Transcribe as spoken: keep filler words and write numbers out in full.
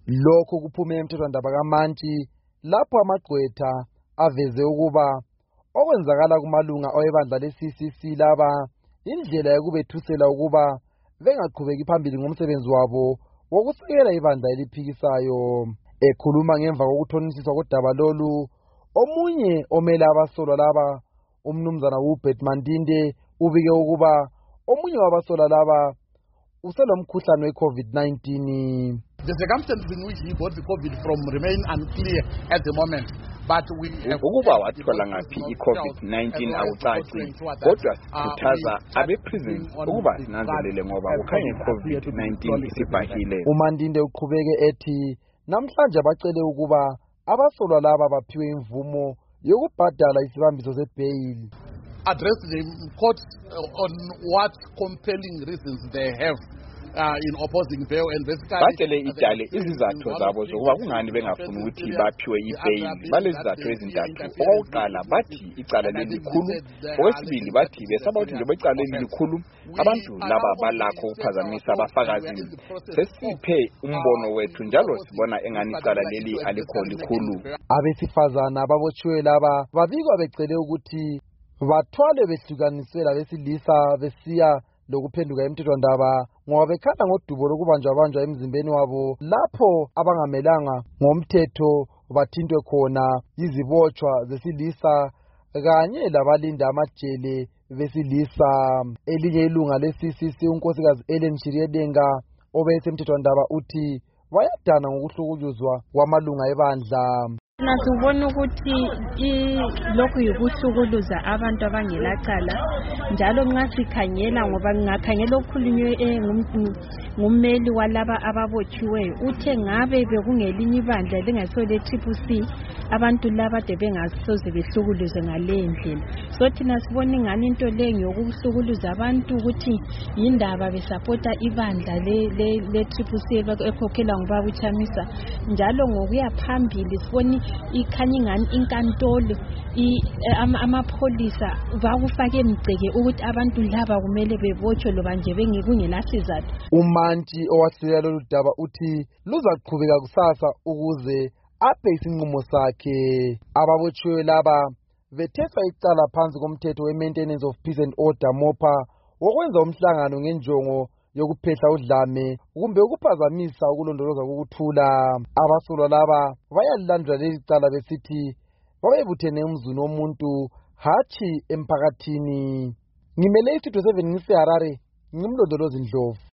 Lokho kuphume emthethwandaba kaMantshi lapho amagqwetha aveze ukuba okwenzakala kumalunga awebandla le-C C C laba indlela yokubethusela ukuba bengaqhubeki phambili ngomsebenzi wabo wokusekela ibandla eliphikisayo. Ekhuluma ngemva kokuthonisiswa kodaba lolu, omunye omele abasolwa laba umnumzana Hubert Mandinde ubike ukuba omunye wabasolwa laba uselomkhuhlane we-COVID nineteen. The circumstances in which he got the COVID from remain unclear at the moment. But we have ukuba wathola ngaphi i-COVID nineteen akucaci, kodwa sikhuthaza abe-prison ukuba sinanzelele ngoba kukhanya i-COVID nineteen isibhahile. uMandinde uqhubeke ethi namhlanje bacele ukuba abasolwa laba baphiwe imvumo yokubhadala isibambiso sebheyili. Address the court on what compelling reasons they have Uh, in opposing bail and basically batshele idale izizathu zabo zokuba kungani bengafuni ukuthi baphiwe ibheyili. Balezizathu ezintathu. Okokuqala bathi icala lelikhulu, okwesibili bathi besaba ukuthi njengoba icala lelikhulu abantu laba balakho ukuphazamisa abafakazi. Sesiphe umbono wethu njalo sibona engani icala leli alikho likhulu. Abesifazana ababotshiwe laba babikwa becele ukuthi bathwale behlukanisela besilisa besiya lokuphenduka emthethwandaba ngoba bekhala ngodubo lokubanjwabanjwa emzimbeni wabo lapho abangamelanga ngomthetho bathintwe khona izibotshwa zesilisa kanye labalinda amajele besilisa. Elinye ilunga le-C C C unkosikazi Ellen Shiryedenga obesemthethwandaba uthi bayadana ngokuhlukunyuzwa kwamalunga ebandla. Nasubona ukuthi lokhu yikuhlukuluza abantu abangelacala njalo nxa sikhangela ngoba ngakhangela okukhulunywe ngummeli walaba ababotshiweyo uthe ngabe bekungelinye ibandla lingaso le-Triple C abantu laba de bengasoze behlukuluze ngale ndlela. So thina sibona ingani into le ngokuhlukuluza abantu ukuthi yindaba besapota ibandla le-Triple C ekhokhela ngubaba uChamisa njalo ngokuya phambili sibona ikhanya ingani inkantolo amapholisa bakufake emgceke ukuthi abantu laba kumele bebotshwe loba nje bengekungelasizathu. uMantshi owasilela lolu daba uthi luzaqhubeka kusasa ukuze aphe isinqumo sakhe. Ababotshiwe laba bethethwa icala phansi komthetho we-Maintenance of Peace and Order MOPA wokwenza umhlangano ngenjongo yokuphehla udlame kumbe ukuphazamisa ukulondoloza kokuthula. Abasolwa laba bayalilandula leli cala besithi babebuthene umzuni womuntu hatshi emphakathini. Ngimele iStudio seven ngiseHarare, ngimlondolozi Ndlovu.